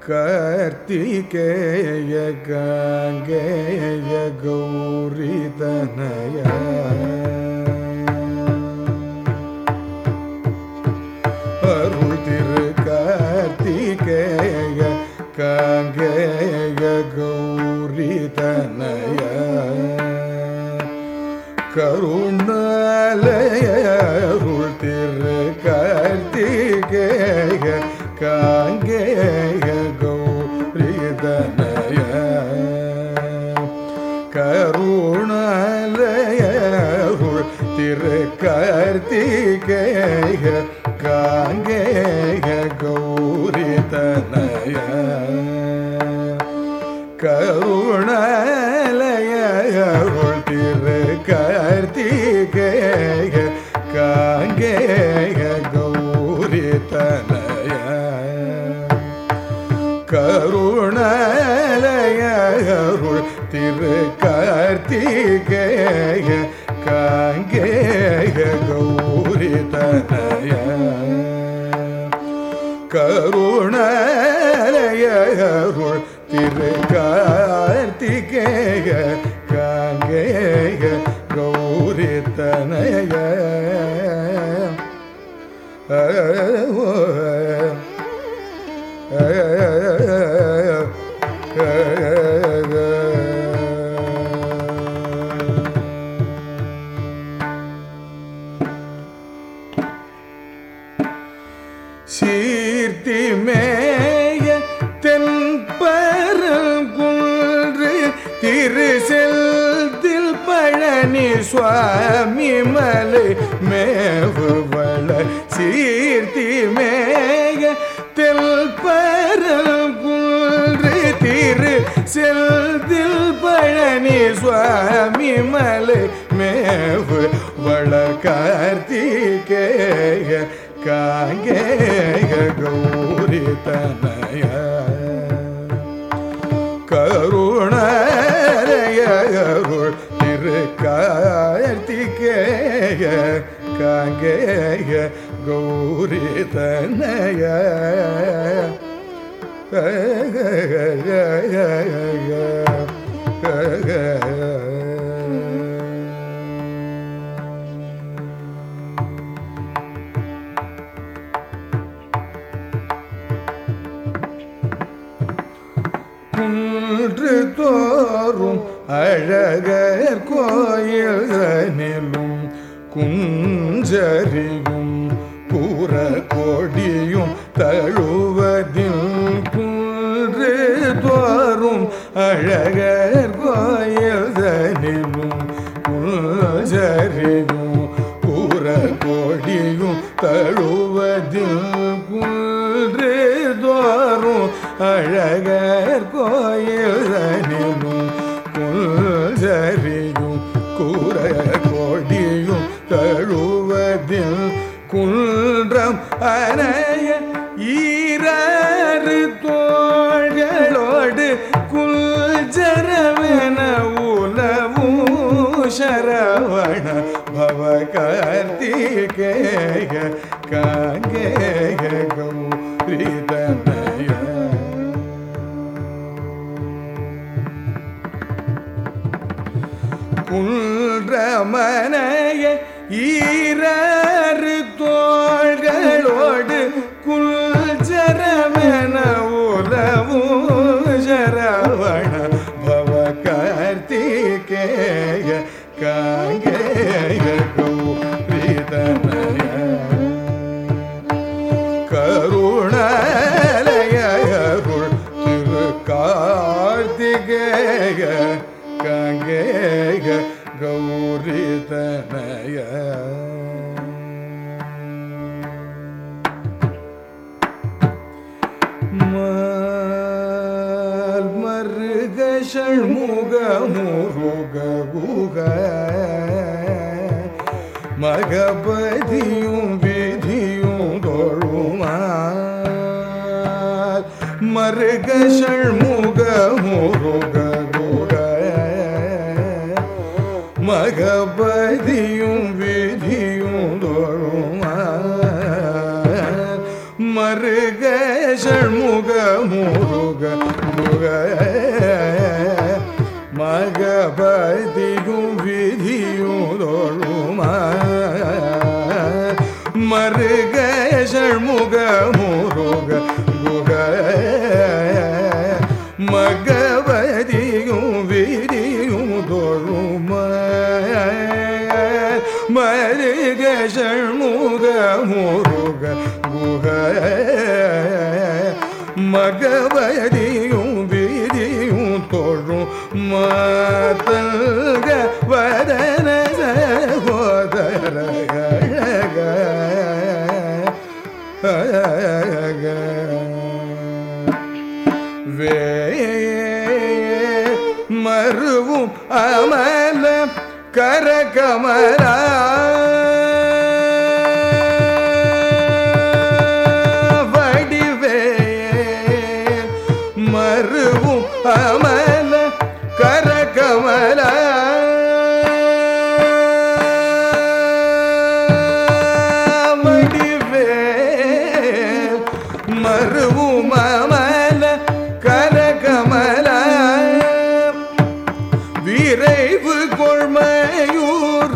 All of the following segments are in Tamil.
கார்த்திகேய காங்கேய கௌரி தனய அருள் திரு கார்த்திகேய காங்கேய கௌரி தனய கருணாலய அருள் திரு கார்த்திகேய காங்கேய கௌரி தனய கருணாலய அருள் திரு கார்த்திகேய காங்கேய கௌரி தனய கருணாலய அருள் திரு கார்த்திகேய காங்கேய கௌரி தனய கருணாலய அருள் திரு கார்த்திகேய காங்கேய கௌரி தனய கருணாலய அருள் திரு கார்த்திகேய காங்கேய கௌரி தனய சீர்த்தி மேய தென்பரல் குன்று திரு செல்தில் பழனி சுவாமி மலை மேவுவள சீர்த்தி மேய தென்பரல் குன்று திரு செல்தில் பழனி சுவாமி மலை மேவு வளர் கார்த்திகேய காங்கேய கௌரி தனய கருணாலய அருள் திரு கார்த்திகேய காங்கேய கௌரி தனய குன்று தோறும் அழகர் கோயிலும் குஞ்சரியும் கூற கொடியும் தழுவதில் குன்று தோறும் அழகர் கோயிலும் குஞ்சரியும் கூற கொடியும் தழுவதில் குன்று தோறும் அழகர் கோயிலும் குஞ்சரியும் கூற கொடியும் தழுவதில் குன்றம் அனைய ஈராறு தோள்களோடு குல்ஜரவென உலவும் சரவண பவ கார்த்திகேய காங்கேய கௌரி தனய குன்றமனைய ஈராறு தோள்களோடு குல்ஜரவென உலவும் சரவண பவ கார்த்திகேய காங்கேய கௌரி தனய கருணாலய அருள் திரு கார்த்திகேய காங்கேய கௌரி தனய மால் மருக ஷண்முக முருக குக மகபதியும் விதியும் தொழுமால் மருக ஷண்முக முருக குக மகபதியும் விதியும் தொழுமால் மருக ஷண்முக முருக குக மகபதியும் விதியும் தோழுமா மருக ஷண்முக முருக குக மகபதியும் விதியும் தோழுமா மருக ஷண்முக முருக குக மகபதியும் விதியும் தோழும் மாதல்க வதன சகோதரக வே மருவும் அமல கரகமரா வடிவேல் மருவும் அமல கரகமல வடிவேல் மருவும் அமல கரகமல விரைவு கொள்மையூர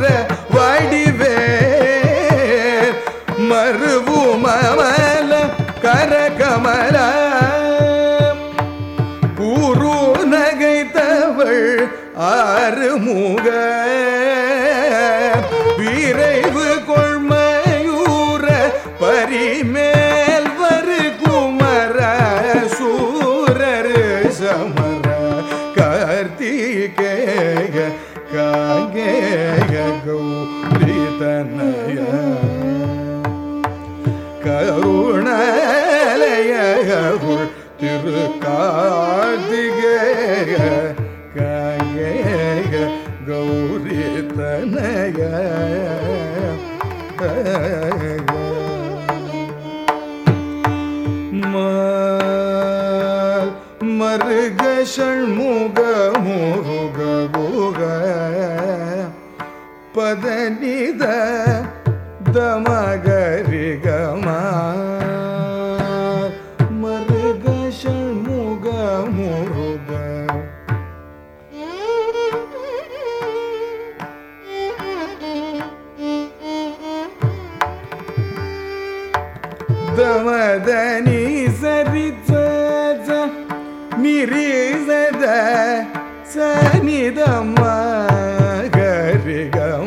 வடிவேல் மருவும் அமல கரகமல கூறு நகைத்தவள் ஆறுமுக விரைவு கொள்மையூர பரிமேல் வரு குமர சூரரு சமர கார்த்திகேய காங்கேய கௌரி தனய கருணாலய திரு கார்த்திகேய காங்கேய கௌரி தனய மருக ஷண்முக முருக குக பதனித தமகரிகம மருக ஷண்முக முருக தமதனி சரித நிரீசத சனிதம கரிகம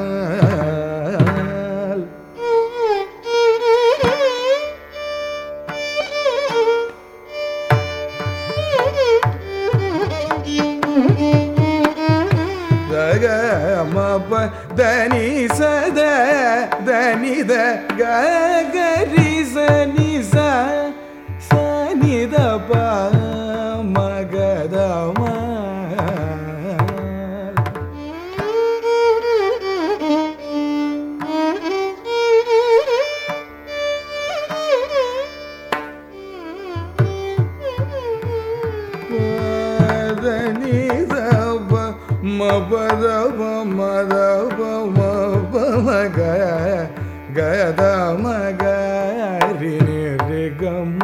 மப தனி சத தனித கரி சனி சனித ப மகதம மபதப மதப மப மக கத மகரி நிரிகம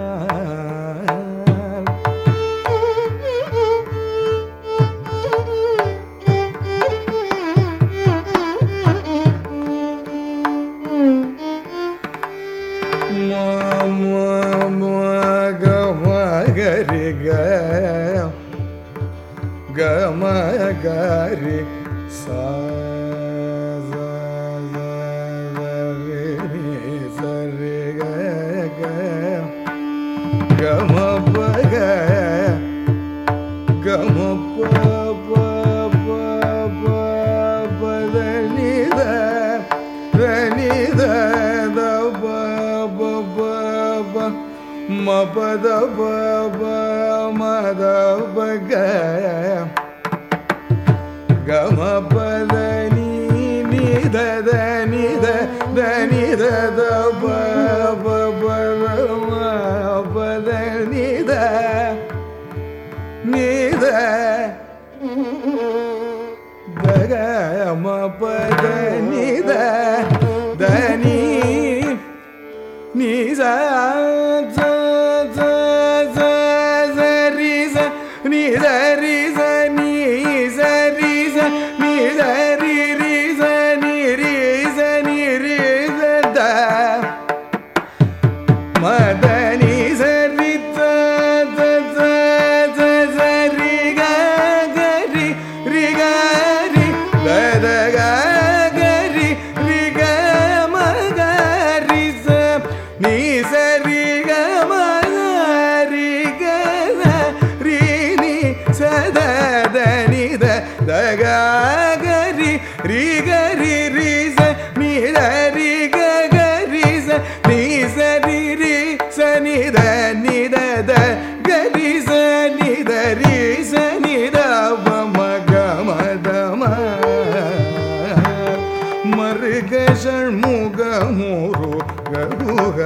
மகரி கம கரி சா சரி கம பக கம பதனித ரனித தப மபத மத பக கம பதனி நித தனித தனித தப பதனித நித கம பதனித தனி ni sa sa sa sa sa ri sa ni sa ri sa ni sa ri sa ni sa ri ri sa ni ri sa ni ri sa da ma da ni sa ri sa sa sa sa sa ri ga ri ri ga ri da da ga ga ri ri ga ma ga ri sa ni sa ri ga ma ri ga ri ni sa da da ni da da ga ga ri ri ga ri ri sa ni da ri ga ga ri sa ni sa ri ri sa ni da da ga ri sa ni da ri sa ni da pa ma ga ma da ma மருக Shanmuga Muruga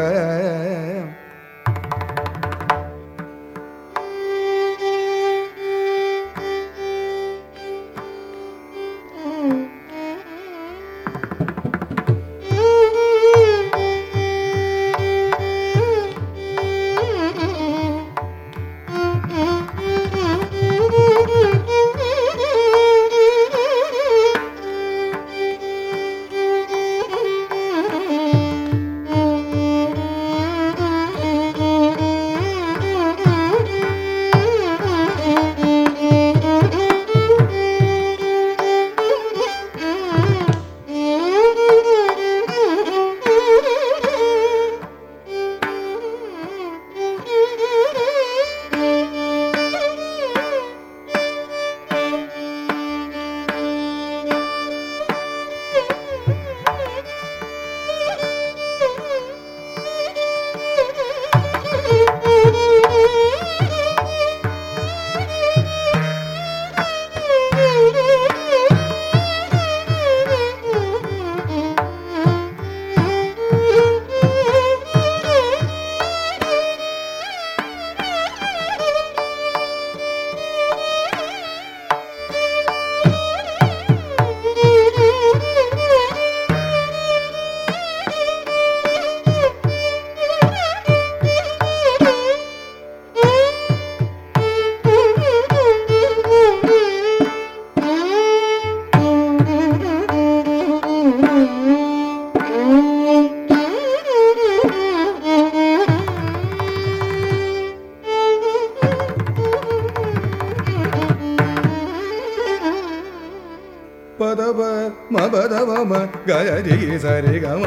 பதப மபதப ம கரி சரி கம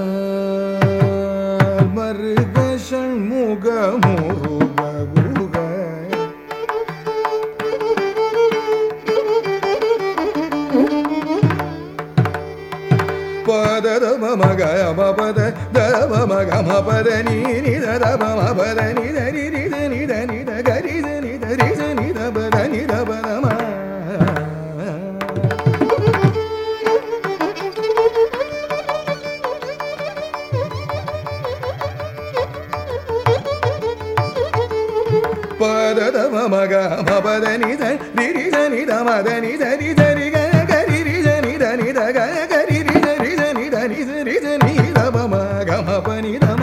மருக ஷண்முக முருக குக பததப மக மபத தப மக மபத நீ நி தப மபத நி தரி ரி தனி தனி த கரி தனி தரி தனி தப தனி தப நம பததப மக மபத நி தரி ரி தனி த மத நி தரி தரி க கரி ரி தனி தனி த க கரி ரி தரி தனி தனி தரி தனி தப மக மப நி தம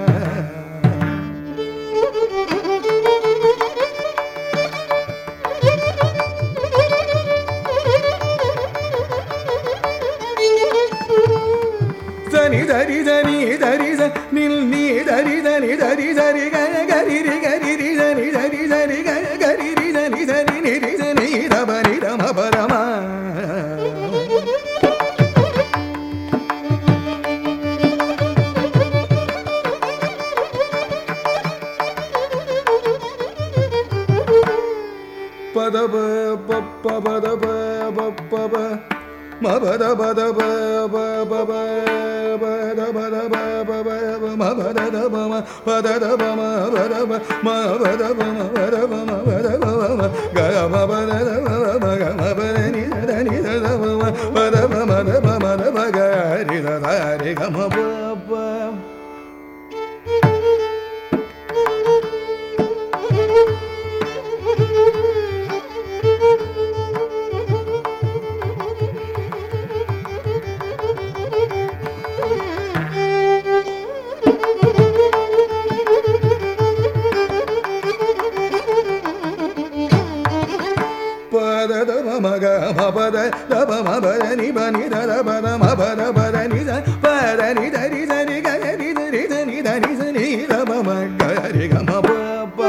ni dari ni dari nil ni dari dari ga gari ri gari ri dari dari ga gari ri ni dari ni da ba ni da ma ba da ma pa da ba pa pa ba da ba pa ba ma ba da ba da ba ba ba ba ba da ba da ba ba ba ma ba da da ba ma ba da da ba ma ba da ba ma ba da ba ma ba da ba ma ba da ba ma ga ma ba da da ba ma ga ma ba ni da ba ma ba da ba ma da ba ga ri da ri ga ma ba ba பத ம பத பத நி ச பத நி த ரி ச ரி க ரி த ரி த நி த நி ச நி த ப ம க ரி க ம ப ப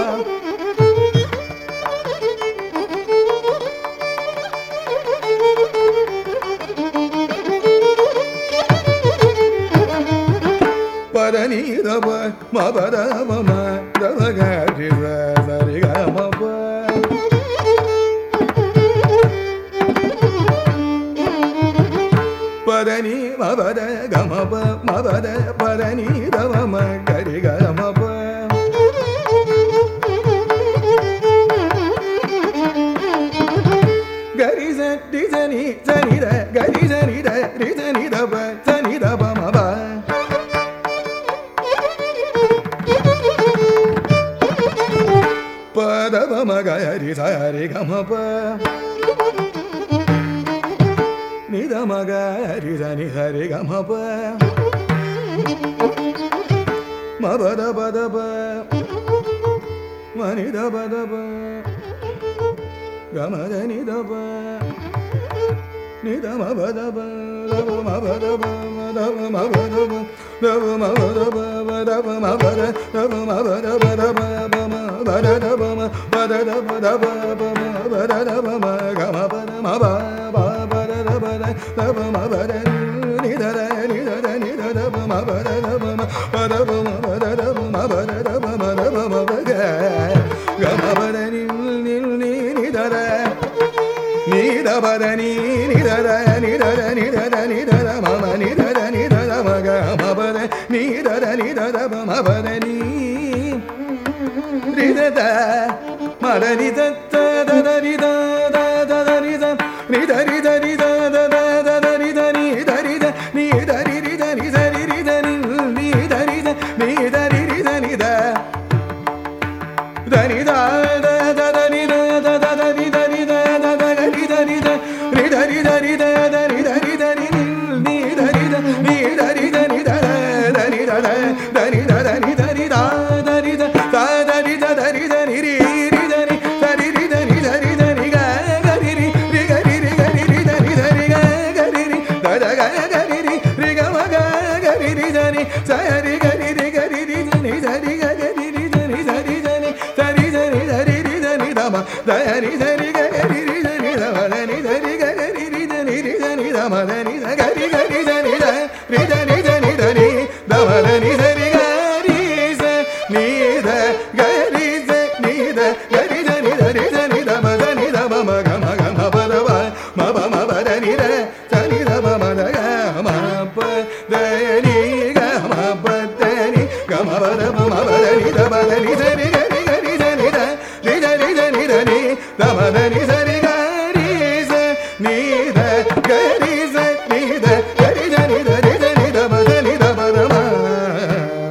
பத நி த ப ம பத ம ம த ப க ரி ச ச ரி க ம ப பதனி மபத கமப மபத பதனி தவம கரி கமப கரி சரி சனி சனித கரி சனித ரிதனி தப சனி தப மப பதவ மகரி சரி கமப நித மக ஹரி சனி ஹரி கமப மபத பதப மனித பதப கமத நிதப நித மபதப தப மபதப மதப மபதப தப மபதப மதப மபத தப மபதப தப பம பததப ம பததப தப பம பததப ம கமபத மப தப மபத நிதர நிதர நிதர மபத தப ம பதப மபதப மபதப மதப மபக கமபத நில் நிதர நிதபத நிதர நிதர நிதர நிதர மம நிதர நிதர மக மபத நிதர நிதர மபத நீ ரிதத மதனி தத்த ததரி தத ததரி த நிதரி தரி தத ததரி தனி தரி த நீ தரி ரித நி சரி ரித நீ தரி த நீ தரி ரித நித தனி த ததரி த ததரி தரி த ததரி தரி த ரிதரி தரி த தரி தரி தரி நீ தரி த நீ தரி த நி த தரி த தரி த தரி தரி த தரி த தரி த தரி த நி ரி ரித நி சரி ரித நி சரி த நி க கரி ரி ரி கரி ரி கரி ரி த நி சரி க கரி ரி தத க கரி ரி ரி க ம க கரி ரி த நி சரி கரி ரி கரி ரி த நி சரி க கரி ரி த நி சரி த நி சரி த நி சரி ரி த நி த ம த நி சரி க கரி ரி த நி த ம த நி சரி க கரி ரி த நி ரி த நி த ம த நி த கரி கரி த நி த ரி த நி த நி த நி த ம த நி சரி க ரி ச நி த கரி ச நி த கரி த நி த ரி த நி த ம த நி த ம ம க ம க ம ப த ப ம ப ம ப த நி த ச நி த ப ம த க ம ப த நி க ம ப த நி க ம ப த ப ம ப த நி த ப த நி ச ரி க ரி க ரி த நி த ரி த ரி த நி த நி த ம த நி ச ரி க ரி ச நி த க ரி ச நி த க ரி த நி த ரி த நி த ம த நி த ப த ம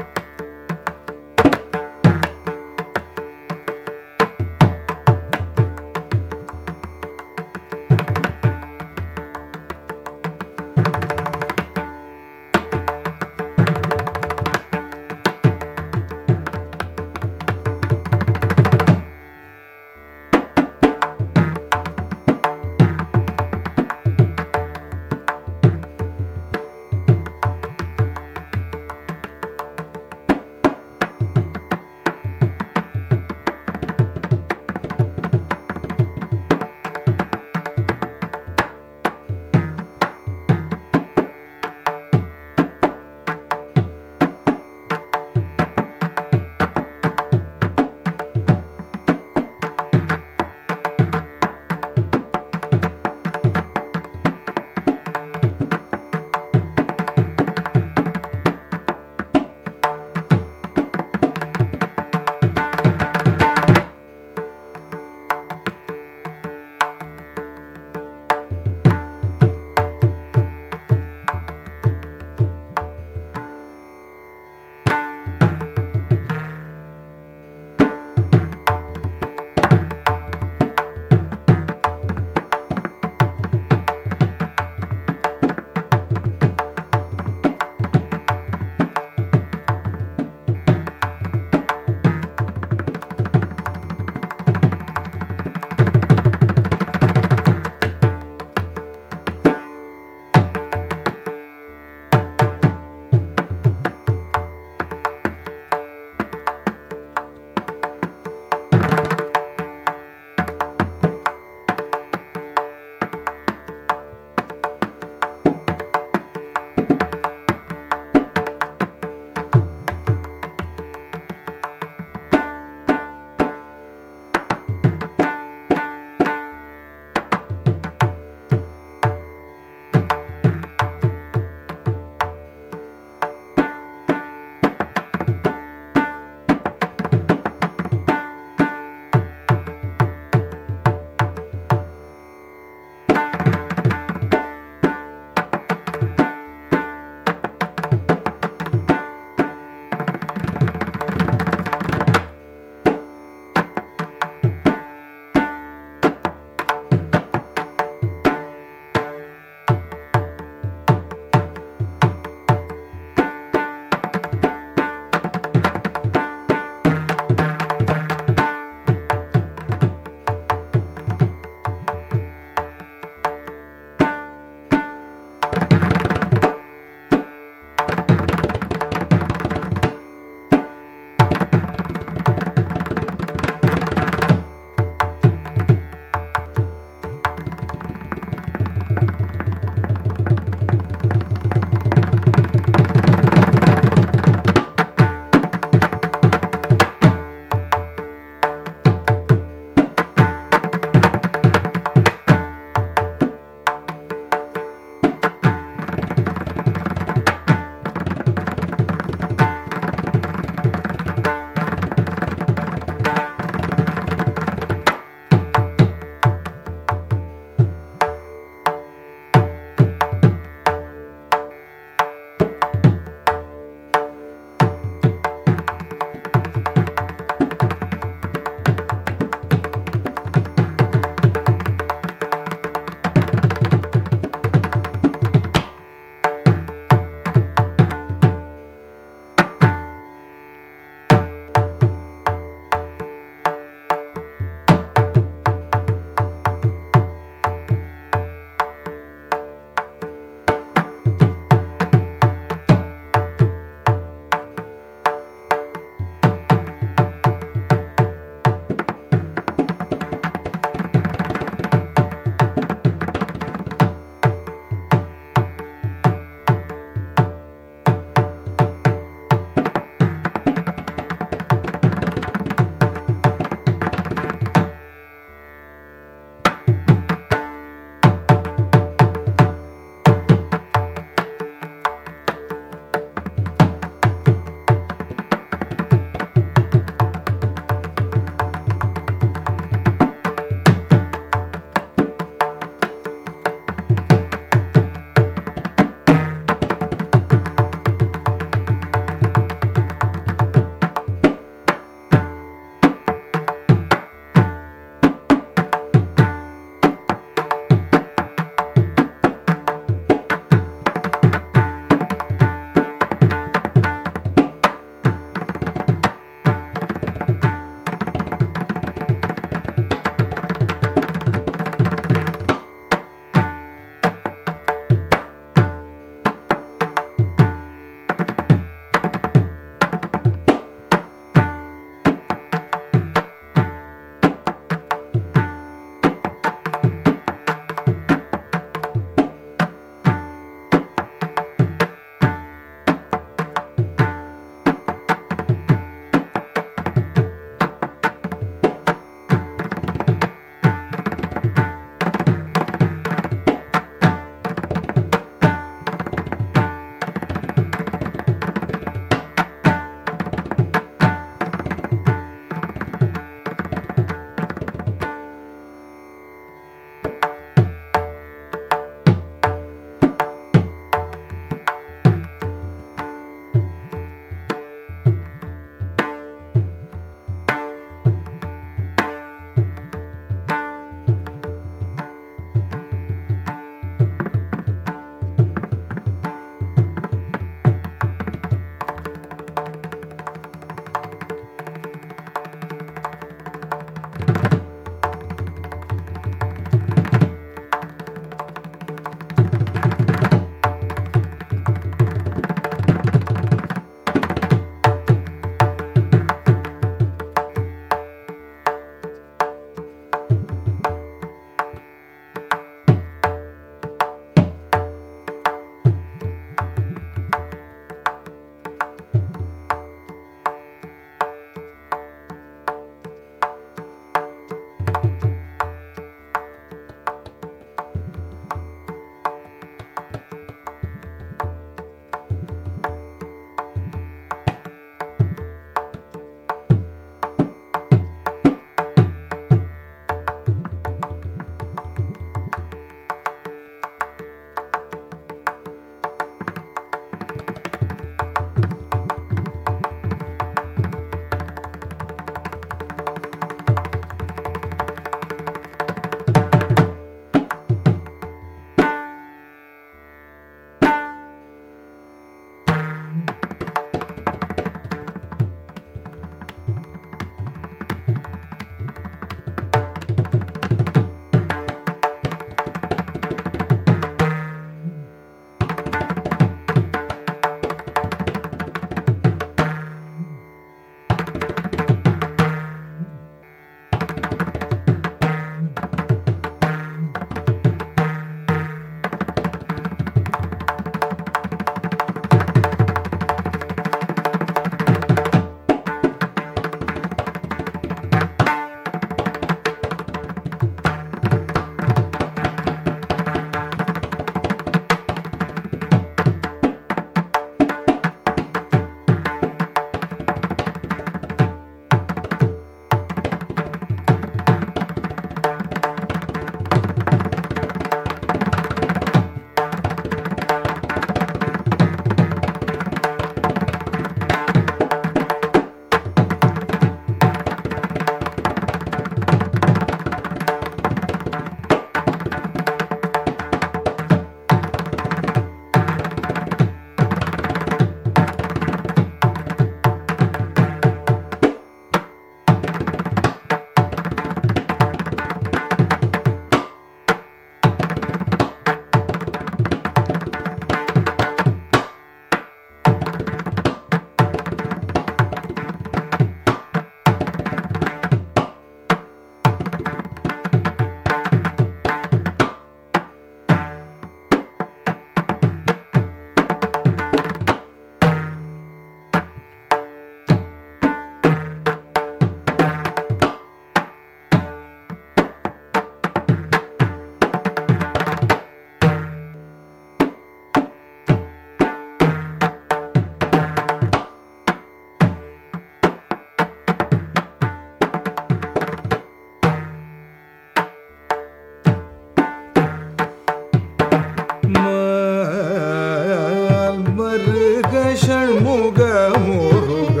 முருக